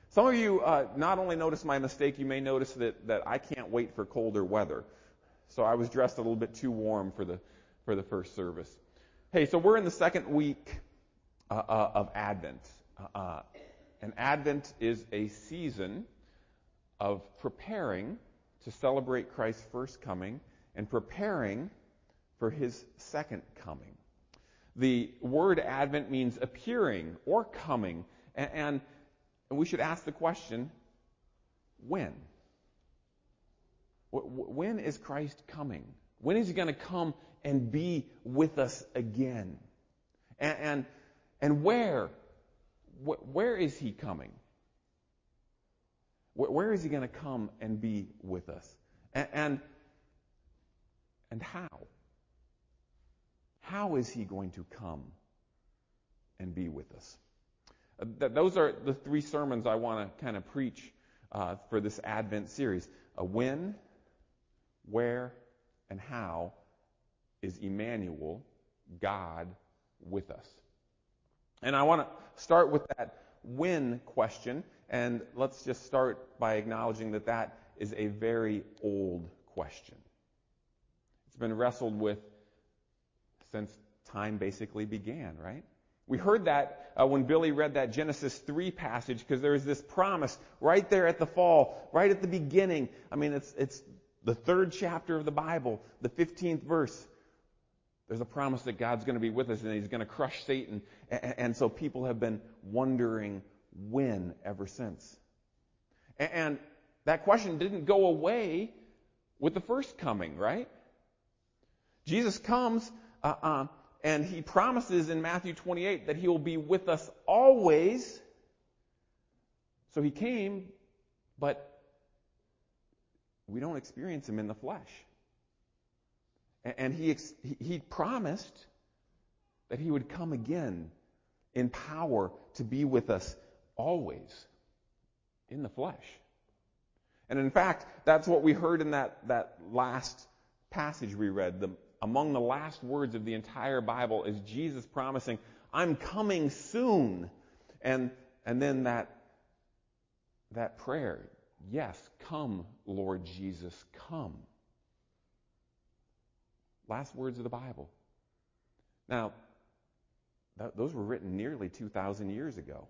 Some of you not only noticed my mistake, you may notice that I can't wait for colder weather. So I was dressed a little bit too warm for the first service. Hey, so we're in the second week of Advent. And Advent is a season of preparing to celebrate Christ's first coming and preparing for his second coming. The word Advent means appearing or coming. And we should ask the question, when? When is Christ coming? When is he going to come and be with us again? And where? Where is he coming? Where is he going to come and be with us? And how? How is he going to come and be with us? Those are the three sermons I want to kind of preach for this Advent series. When, where, and how is Emmanuel, God, with us? And I want to start with that when question, and let's just start by acknowledging that is a very old question. It's been wrestled with since time basically began, right? We heard that when Billy read that Genesis 3 passage, because there is this promise right there at the fall, right at the beginning. I mean, it's the third chapter of the Bible, the 15th verse. There's a promise that God's going to be with us and he's going to crush Satan. And so people have been wondering when ever since. And that question didn't go away with the first coming, right? Jesus comes and he promises in Matthew 28 that he will be with us always. So he came, but we don't experience him in the flesh. And he promised that he would come again in power to be with us always in the flesh. And in fact, that's what we heard in that last passage we read. Among the last words of the entire Bible is Jesus promising, I'm coming soon. And then that prayer, yes, come, Lord Jesus, come. Last words of the Bible. Now, those were written nearly 2,000 years ago.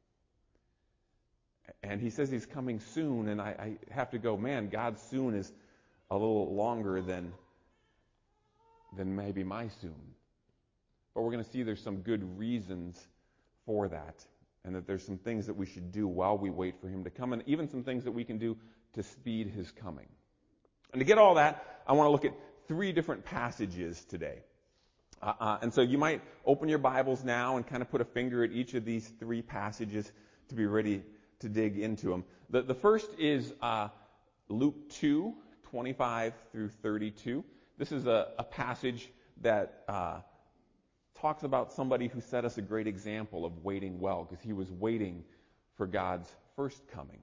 And he says he's coming soon, and I have to go, man, God soon is a little longer than maybe my soon. But we're going to see there's some good reasons for that, and that there's some things that we should do while we wait for him to come, and even some things that we can do to speed his coming. And to get all that, I want to look at 3 different passages today. And so you might open your Bibles now and kind of put a finger at each of these 3 passages to be ready to dig into them. The first is Luke 2, 25 through 32. This is a passage that talks about somebody who set us a great example of waiting well, because he was waiting for God's first coming.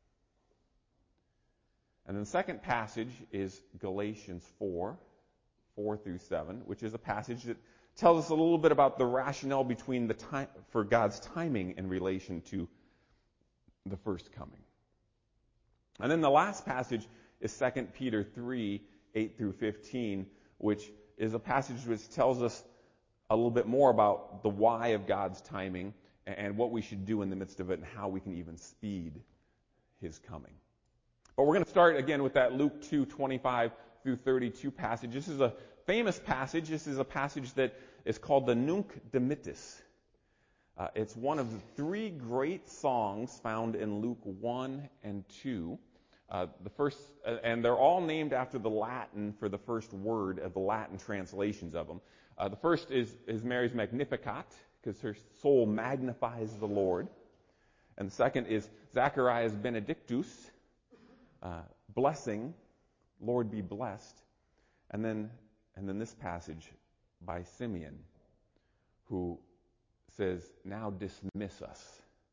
And then the second passage is Galatians 4 through 7, which is a passage that tells us a little bit about the rationale between the time for God's timing in relation to the first coming. And then the last passage is 2 Peter 3, 8 through 15, which is a passage which tells us a little bit more about the why of God's timing and what we should do in the midst of it and how we can even speed his coming. But we're going to start again with that Luke 2, 25 through 32 passage. This is a famous passage. This is a passage that is called the Nunc Dimittis. It's one of the 3 great songs found in Luke 1 and 2. The first, and they're all named after the Latin for the first word of the Latin translations of them. The first is Mary's Magnificat, because her soul magnifies the Lord. And the second is Zacharias Benedictus, blessing, Lord be blessed. And then this passage by Simeon, who says, now dismiss us.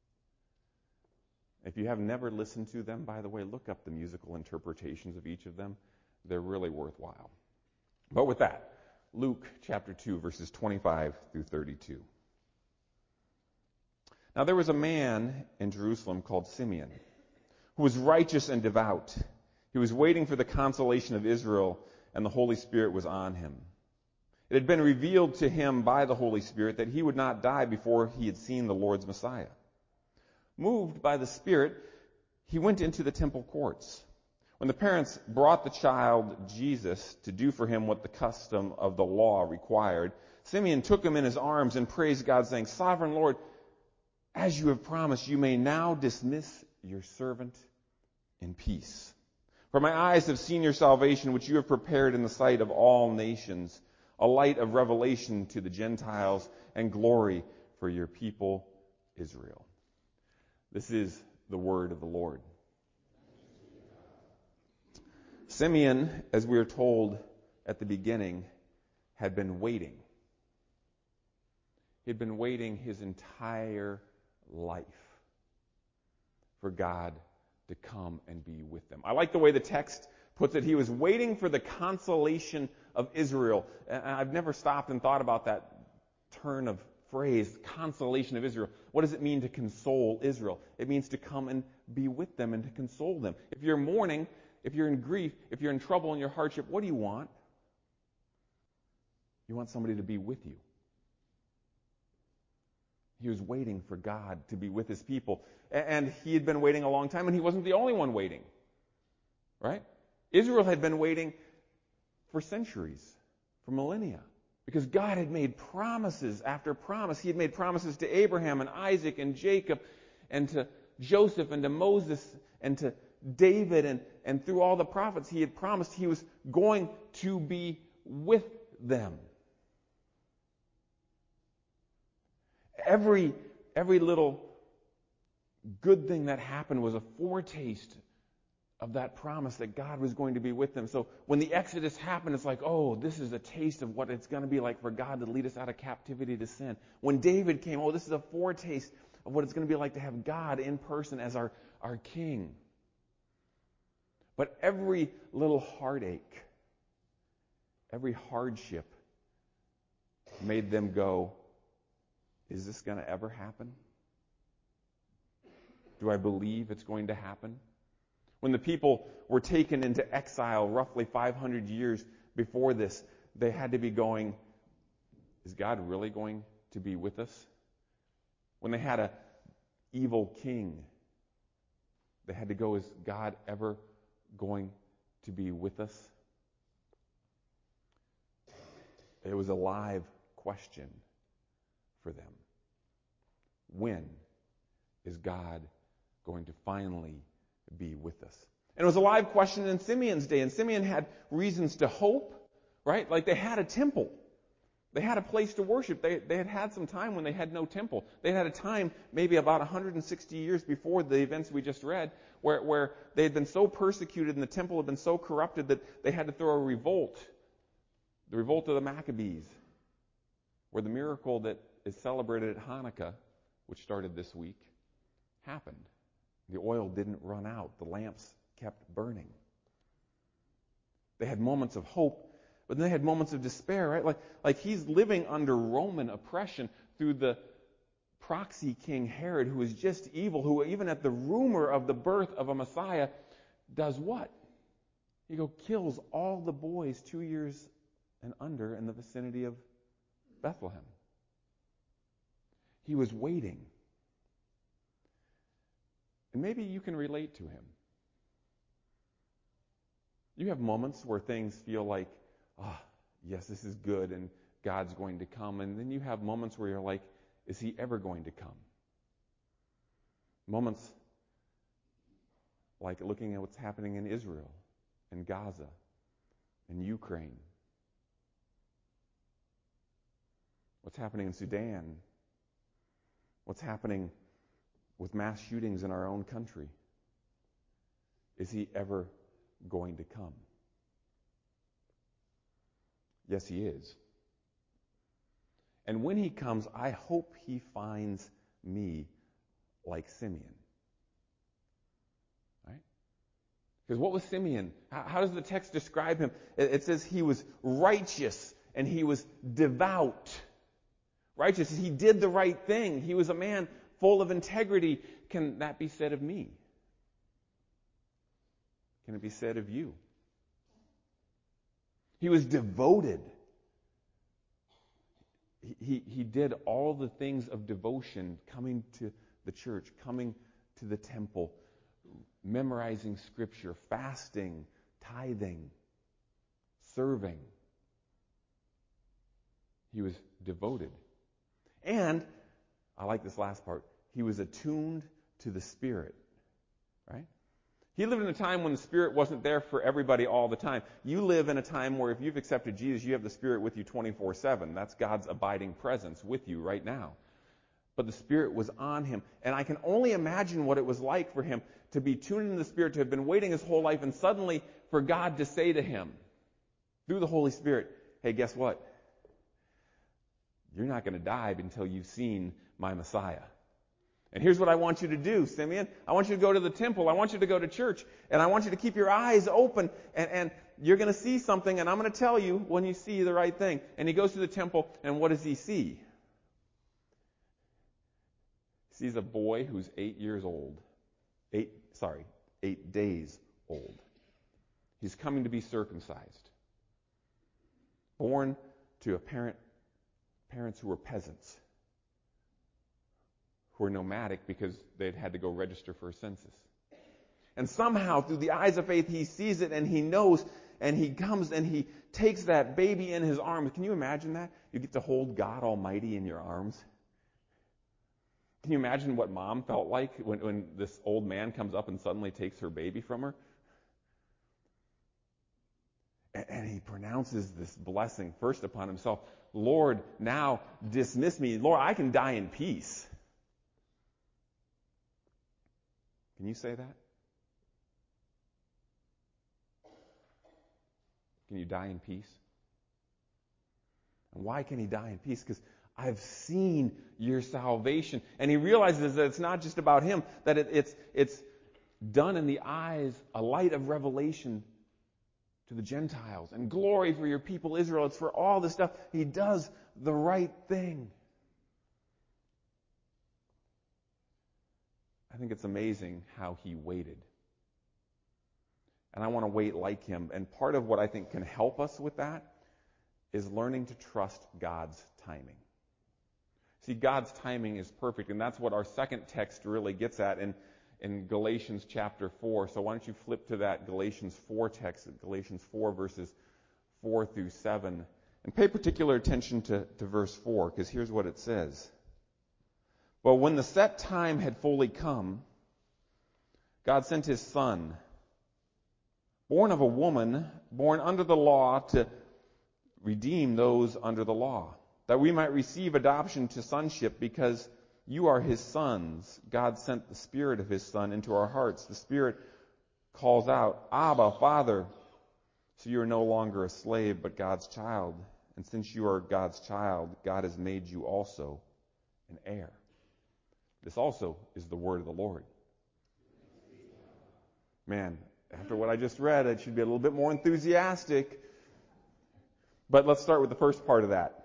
If you have never listened to them, by the way, look up the musical interpretations of each of them. They're really worthwhile. But with that, Luke chapter 2, verses 25 through 32. Now there was a man in Jerusalem called Simeon, who was righteous and devout. He was waiting for the consolation of Israel, and the Holy Spirit was on him. It had been revealed to him by the Holy Spirit that he would not die before he had seen the Lord's Messiah. Moved by the Spirit, he went into the temple courts. When the parents brought the child Jesus to do for him what the custom of the law required, Simeon took him in his arms and praised God, saying, "Sovereign Lord, as you have promised, you may now dismiss your servant in peace. For my eyes have seen your salvation, which you have prepared in the sight of all nations, a light of revelation to the Gentiles and glory for your people Israel." This is the word of the Lord. Simeon, as we are told at the beginning, had been waiting. He had been waiting his entire life for God to come and be with them. I like the way the text puts it. He was waiting for the consolation of Israel. And I've never stopped and thought about that turn of phrase, consolation of Israel. What does it mean to console Israel? It means to come and be with them and to console them. If you're mourning, if you're in grief, if you're in trouble and your hardship, what do you want? You want somebody to be with you. He was waiting for God to be with his people. And he had been waiting a long time, and he wasn't the only one waiting. Right? Israel had been waiting for centuries, for millennia. Because God had made promises after promise. He had made promises to Abraham and Isaac and Jacob and to Joseph and to Moses and to David and through all the prophets he had promised he was going to be with them. Every little good thing that happened was a foretaste of that promise that God was going to be with them. So when the Exodus happened, it's like, oh, this is a taste of what it's going to be like for God to lead us out of captivity to sin. When David came, oh, this is a foretaste of what it's going to be like to have God in person as our king. But every little heartache, every hardship made them go, is this going to ever happen? Do I believe it's going to happen? When the people were taken into exile roughly 500 years before this, they had to be going, is God really going to be with us? When they had an evil king, they had to go, is God ever going to be with us? It was a live question for them. When is God going to finally be with us? And it was a live question in Simeon's day, and Simeon had reasons to hope, right? Like they had a temple. They had a place to worship. They had some time when they had no temple. They had a time maybe about 160 years before the events we just read where they had been so persecuted and the temple had been so corrupted that they had to throw a revolt. The revolt of the Maccabees, where the miracle that is celebrated at Hanukkah, which started this week, happened. The oil didn't run out. The lamps kept burning. They had moments of hope, but then they had moments of despair, right? Like he's living under Roman oppression through the proxy king Herod, who is just evil, who even at the rumor of the birth of a Messiah does what? He kills all the boys 2 years and under in the vicinity of Bethlehem. He was waiting. And maybe you can relate to him. You have moments where things feel like, yes, this is good and God's going to come. And then you have moments where you're like, is he ever going to come? Moments like looking at what's happening in Israel and Gaza and Ukraine. What's happening in Sudan. What's happening with mass shootings in our own country. Is he ever going to come? Yes, he is. And when he comes, I hope he finds me like Simeon. Right? Because what was Simeon? How does the text describe him? It says he was righteous and he was devout. Righteous, he did the right thing. He was a man full of integrity. Can that be said of me? Can it be said of you? He was devoted. He did all the things of devotion, coming to the church, coming to the temple, memorizing Scripture, fasting, tithing, serving. He was devoted. And, I like this last part, he was attuned to the Spirit. Right? He lived in a time when the Spirit wasn't there for everybody all the time. You live in a time where if you've accepted Jesus, you have the Spirit with you 24/7. That's God's abiding presence with you right now. But the Spirit was on him. And I can only imagine what it was like for him to be tuned into the Spirit, to have been waiting his whole life, and suddenly for God to say to him, through the Holy Spirit, hey, guess what? You're not going to die until you've seen my Messiah. And here's what I want you to do, Simeon. I want you to go to the temple. I want you to go to church. And I want you to keep your eyes open. And you're going to see something, and I'm going to tell you when you see the right thing. And he goes to the temple, and what does he see? He sees a boy who's 8 years old. 8 days old. He's coming to be circumcised. Born to parents who were peasants, who were nomadic because they'd had to go register for a census. And somehow, through the eyes of faith, he sees it and he knows, and he comes and he takes that baby in his arms. Can you imagine that? You get to hold God Almighty in your arms. Can you imagine what mom felt like when this old man comes up and suddenly takes her baby from her? And he pronounces this blessing first upon himself. Lord, now dismiss me. Lord, I can die in peace. Can you say that? Can you die in peace? And why can he die in peace? Because I've seen your salvation. And he realizes that it's not just about him, that it's done in the eyes, a light of revelation to the Gentiles, and glory for your people Israel. It's for all this stuff. He does the right thing. I think it's amazing how he waited. And I want to wait like him. And part of what I think can help us with that is learning to trust God's timing. See, God's timing is perfect, and that's what our second text really gets at in Galatians chapter 4. So why don't you flip to that Galatians 4 text, Galatians 4 verses 4 through 7, and pay particular attention to verse 4, because here's what it says. But when the set time had fully come, God sent his Son, born of a woman, born under the law, to redeem those under the law, that we might receive adoption to sonship. Because you are his sons, God sent the Spirit of his Son into our hearts. The Spirit calls out, Abba, Father. So you are no longer a slave, but God's child. And since you are God's child, God has made you also an heir. This also is the word of the Lord. Man, after what I just read, I should be a little bit more enthusiastic. But let's start with the first part of that.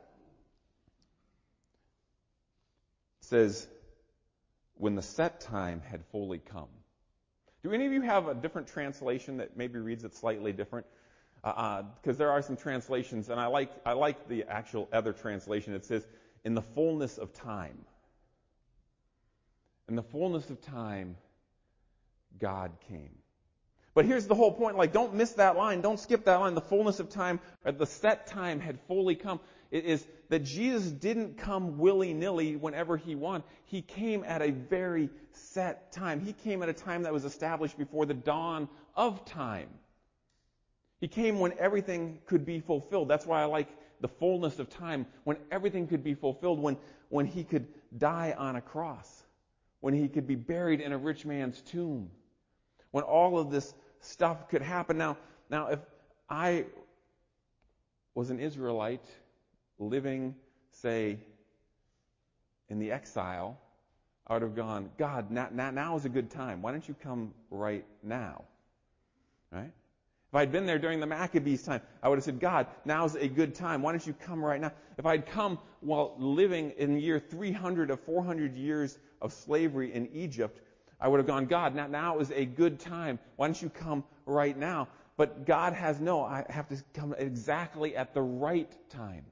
It says, when the set time had fully come. Do any of you have a different translation that maybe reads it slightly different? Because there are some translations, and I like the actual other translation. It says, in the fullness of time. In the fullness of time, God came. But here's the whole point. Don't miss that line. Don't skip that line. The fullness of time, or the set time had fully come. It is that Jesus didn't come willy-nilly whenever he wanted. He came at a very set time. He came at a time that was established before the dawn of time. He came when everything could be fulfilled. That's why I like the fullness of time, when everything could be fulfilled, when he could die on a cross, when he could be buried in a rich man's tomb, when all of this stuff could happen. Now, if I was an Israelite living, say, in the exile, I would have gone, God, now is a good time. Why don't you come right now? Right? If If I'd been there during the Maccabees time, I would have said, God, now's a good time. Why don't you come right now? If I'd come while living in year 300 of 400 years of slavery in Egypt, I would have gone, God, now is a good time. Why don't you come right now? But God has no, I have to come exactly at the right time.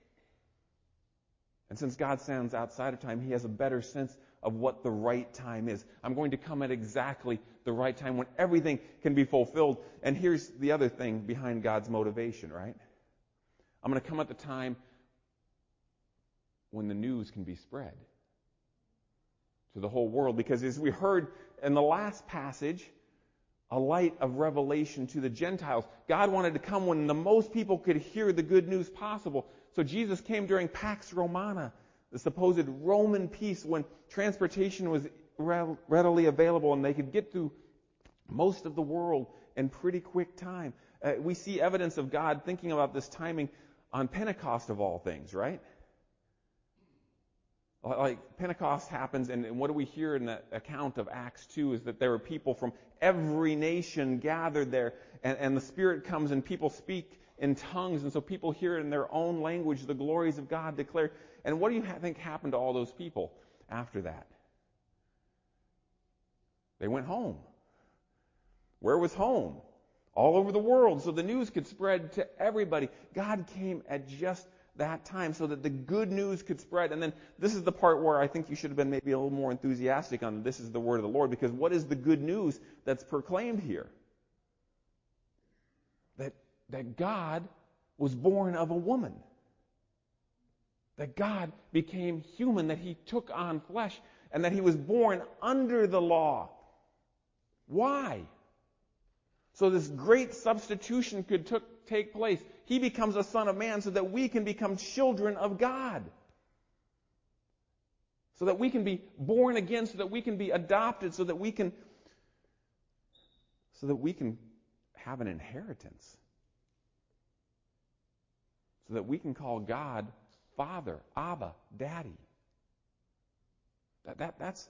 And since God stands outside of time, He has a better sense of what the right time is. I'm going to come at exactly the right time when everything can be fulfilled. And here's the other thing behind God's motivation, right? I'm going to come at the time when the news can be spread to the whole world. Because as we heard in the last passage, a light of revelation to the Gentiles. God wanted to come when the most people could hear the good news possible. So Jesus came during Pax Romana, the supposed Roman peace, when transportation was readily available and they could get through most of the world in pretty quick time. We see evidence of God thinking about this timing on Pentecost of all things, right? Like Pentecost happens, and what do we hear in that account of Acts 2 is that there were people from every nation gathered there, and the Spirit comes and people speak in tongues, and so people hear in their own language the glories of God declared. And what do you think happened to all those people after that? They went home. Where was home? All over the world, so the news could spread to everybody. God came at just that time so that the good news could spread. And then this is the part where I think you should have been maybe a little more enthusiastic on this is the word of the Lord, because what is the good news that's proclaimed here? That God was born of a woman. That God became human, that He took on flesh, and that He was born under the law. Why? So this great substitution could take place. He becomes a son of man so that we can become children of God. So that we can be born again, so that we can be adopted, so that we can have an inheritance. So that we can call God Father, Abba, Daddy. That's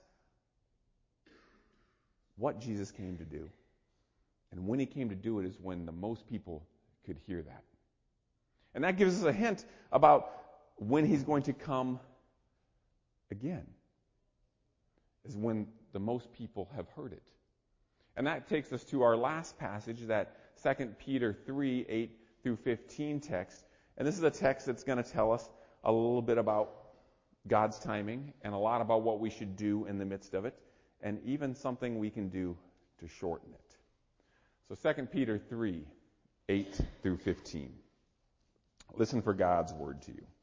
what Jesus came to do. And when He came to do it is when the most people could hear that. And that gives us a hint about when He's going to come again. Is when the most people have heard it. And that takes us to our last passage, that 2 Peter 3, 8 through 15 text. And this is a text that's going to tell us a little bit about God's timing and a lot about what we should do in the midst of it, and even something we can do to shorten it. So 2 Peter 3, 8 through 15. Listen for God's word to you.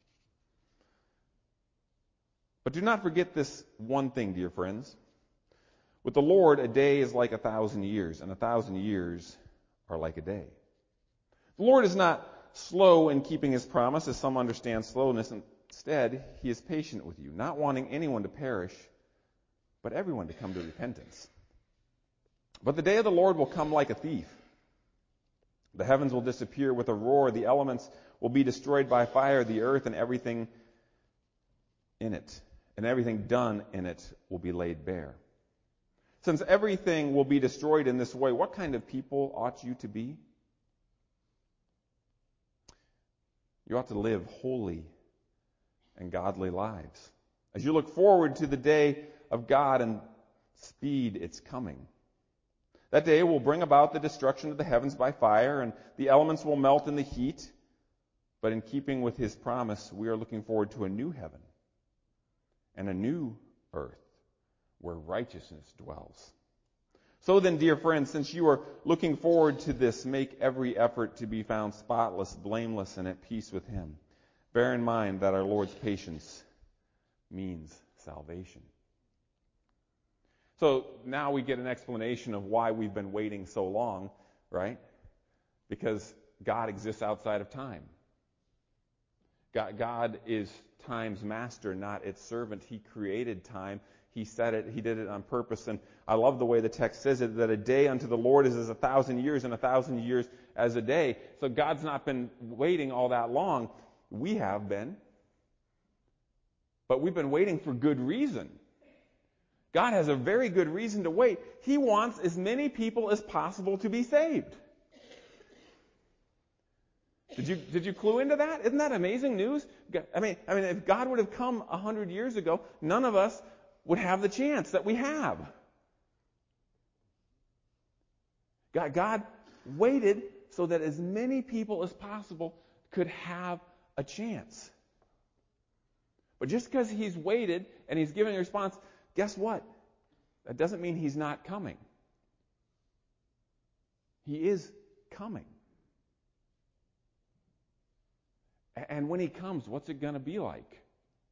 But do not forget this one thing, dear friends. With the Lord, a day is like 1,000 years, and 1,000 years are like a day. The Lord is not slow in keeping His promise, as some understand slowness. Instead, He is patient with you, not wanting anyone to perish, but everyone to come to repentance. But the day of the Lord will come like a thief. The heavens will disappear with a roar, the elements will be destroyed by fire, the earth and everything in it, and everything done in it will be laid bare. Since everything will be destroyed in this way, what kind of people ought you to be? You ought to live holy and godly lives, as you look forward to the day of God and speed its coming. That day will bring about the destruction of the heavens by fire, and the elements will melt in the heat. But in keeping with His promise, we are looking forward to a new heaven and a new earth where righteousness dwells. So then, dear friends, since you are looking forward to this, make every effort to be found spotless, blameless, and at peace with Him. Bear in mind that our Lord's patience means salvation. So now we get an explanation of why we've been waiting so long, right? Because God exists outside of time. God is time's master, not its servant. He created time. He said it. He did it on purpose. And I love the way the text says it, that a day unto the Lord is as 1,000 years, and 1,000 years as a day. So God's not been waiting all that long. We have been. But we've been waiting for good reason. God has a very good reason to wait. He wants as many people as possible to be saved. Did you clue into that? Isn't that amazing news? I mean, if God would have come 100 years ago, none of us would have the chance that we have. God waited so that as many people as possible could have a chance. But just because He's waited and He's giving a response, guess what? That doesn't mean He's not coming. He is coming. And when He comes, what's it going to be like?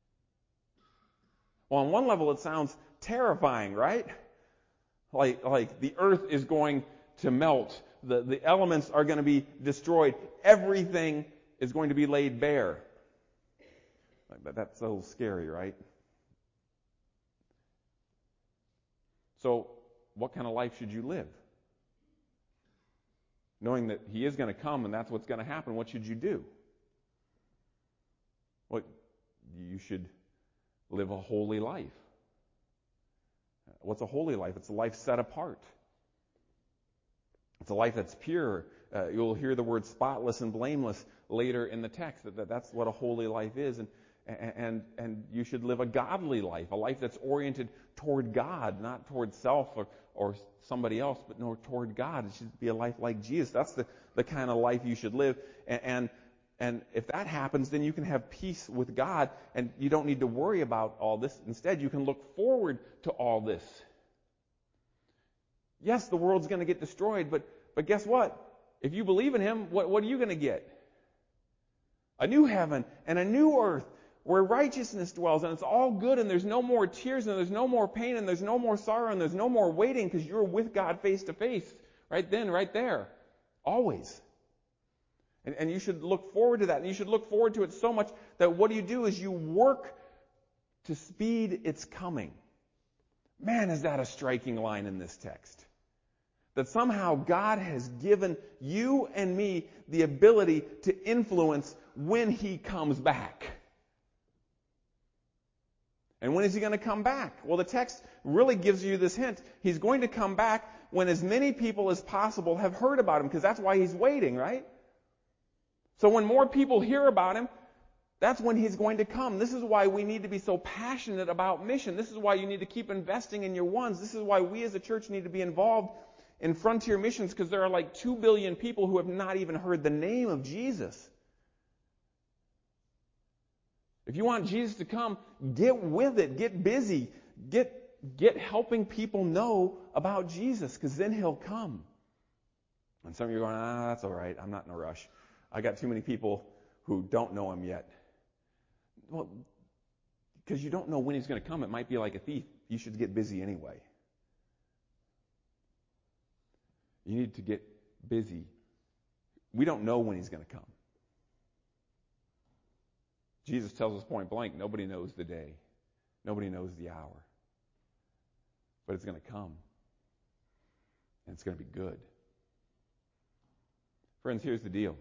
Well, on one level, it sounds terrifying, right? Like the earth is going to melt. The elements are going to be destroyed. Everything is going to be laid bare. That's a little scary, right? So, what kind of life should you live? Knowing that He is going to come and that's what's going to happen, what should you do? Well, you should live a holy life. What's a holy life? It's a life set apart. It's a life that's pure. You'll hear the word spotless and blameless later in the text. That's what a holy life is. And you should live a godly life, a life that's oriented toward God, not toward self or somebody else, but no, toward God. It should be a life like Jesus. That's the kind of life you should live. And if that happens, then you can have peace with God, and you don't need to worry about all this. Instead, you can look forward to all this. Yes, the world's going to get destroyed, but guess what? If you believe in Him, what are you going to get? A new heaven and a new earth where righteousness dwells, and it's all good, and there's no more tears, and there's no more pain, and there's no more sorrow, and there's no more waiting, because you're with God face to face, right then, right there, always. And you should look forward to that, and you should look forward to it so much that what do is you work to speed its coming. Man, is that a striking line in this text. That somehow God has given you and me the ability to influence when He comes back. And when is He going to come back? Well, the text really gives you this hint. He's going to come back when as many people as possible have heard about Him, because that's why He's waiting, right? So when more people hear about Him, that's when He's going to come. This is why we need to be so passionate about mission. This is why you need to keep investing in your ones. This is why we as a church need to be involved in frontier missions, because there are like 2 billion people who have not even heard the name of Jesus. If you want Jesus to come, get with it. Get busy. Get helping people know about Jesus, because then He'll come. And some of you are going, that's all right. I'm not in a rush. I got too many people who don't know Him yet. Well, because you don't know when He's going to come. It might be like a thief. You should get busy anyway. You need to get busy. We don't know when He's going to come. Jesus tells us point blank, nobody knows the day. Nobody knows the hour. But it's going to come. And it's going to be good. Friends, here's the deal.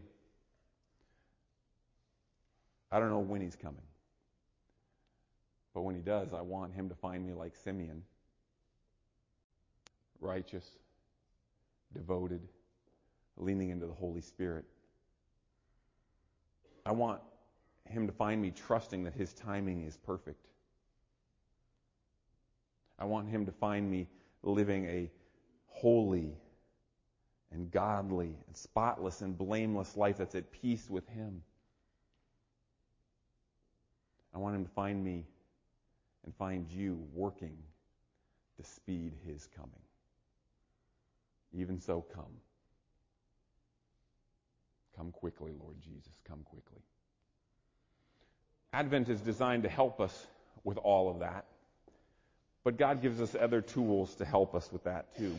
I don't know when He's coming. But when He does, I want Him to find me like Simeon. Righteous, devoted, leaning into the Holy Spirit. I want Him to find me trusting that His timing is perfect. I want Him to find me living a holy and godly and spotless and blameless life that's at peace with Him. I want Him to find me and find you working to speed His coming. Even so, come. Come quickly, Lord Jesus. Come quickly. Advent is designed to help us with all of that. But God gives us other tools to help us with that too.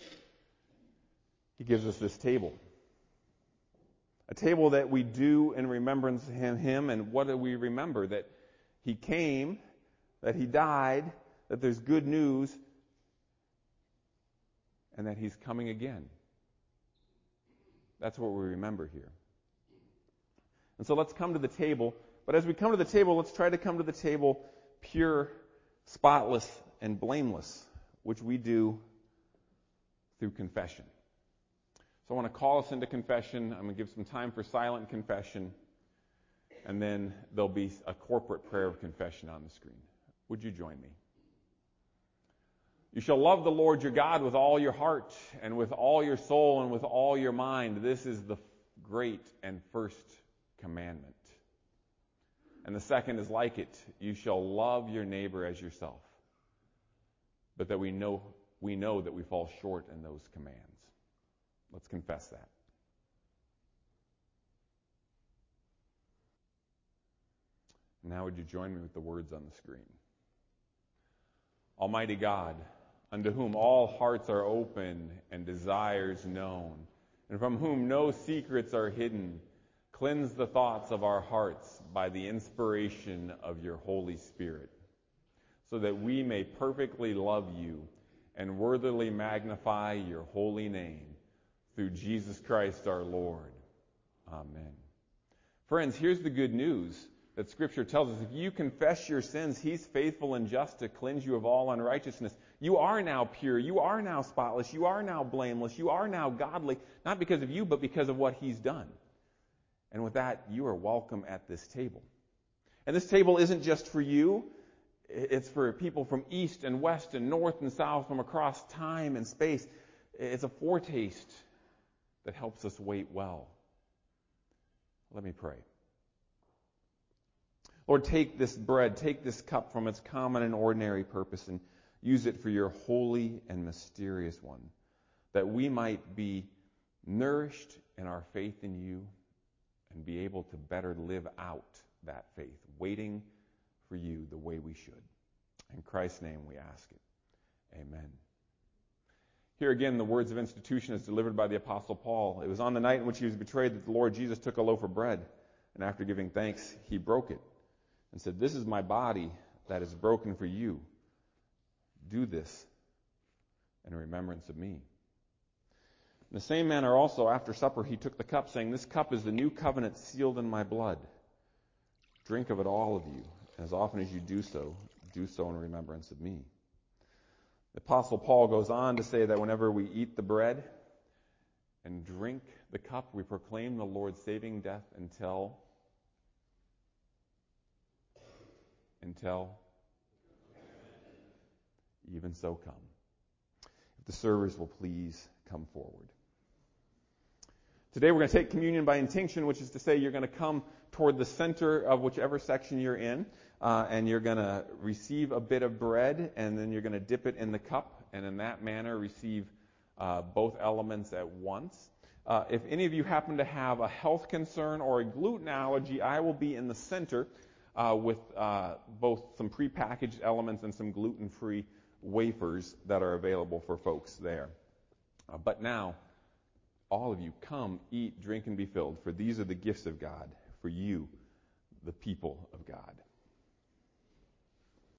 He gives us this table. A table that we do in remembrance of Him. And what do we remember? That He came, that He died, that there's good news, and that He's coming again. That's what we remember here. And so let's come to the table. But as we come to the table, let's try to come to the table pure, spotless, and blameless, which we do through confession. So I want to call us into confession. I'm going to give some time for silent confession. And then there'll be a corporate prayer of confession on the screen. Would you join me? You shall love the Lord your God with all your heart and with all your soul and with all your mind. This is the great and first commandment. And the second is like it. You shall love your neighbor as yourself. But that we know that we fall short in those commands. Let's confess that. Now would you join me with the words on the screen? Almighty God, unto whom all hearts are open and desires known, and from whom no secrets are hidden, cleanse the thoughts of our hearts by the inspiration of your Holy Spirit, so that we may perfectly love you and worthily magnify your holy name, through Jesus Christ our Lord. Amen. Friends, here's the good news that Scripture tells us. If you confess your sins, He's faithful and just to cleanse you of all unrighteousness. You are now pure. You are now spotless. You are now blameless. You are now godly, not because of you, but because of what He's done. And with that, you are welcome at this table. And this table isn't just for you. It's for people from east and west and north and south, from across time and space. It's a foretaste that helps us wait well. Let me pray. Lord, take this bread, take this cup from its common and ordinary purpose and use it for your holy and mysterious one, that we might be nourished in our faith in you and be able to better live out that faith, waiting for you the way we should. In Christ's name we ask it. Amen. Here again, the words of institution is delivered by the Apostle Paul. It was on the night in which he was betrayed that the Lord Jesus took a loaf of bread, and after giving thanks, he broke it and said, "This is my body that is broken for you. Do this in remembrance of me." In the same manner also, after supper, he took the cup, saying, "This cup is the new covenant sealed in my blood. Drink of it, all of you. As often as you do so in remembrance of me." The Apostle Paul goes on to say that whenever we eat the bread and drink the cup, we proclaim the Lord's saving death until even so come. If the servers will please come forward. Today we're going to take communion by intinction, which is to say you're going to come toward the center of whichever section you're in, and you're going to receive a bit of bread, and then you're going to dip it in the cup, and in that manner receive both elements at once. If any of you happen to have a health concern or a gluten allergy, I will be in the center with both some prepackaged elements and some gluten-free wafers that are available for folks there. But now, all of you, come, eat, drink, and be filled, for these are the gifts of God for you, the people of God.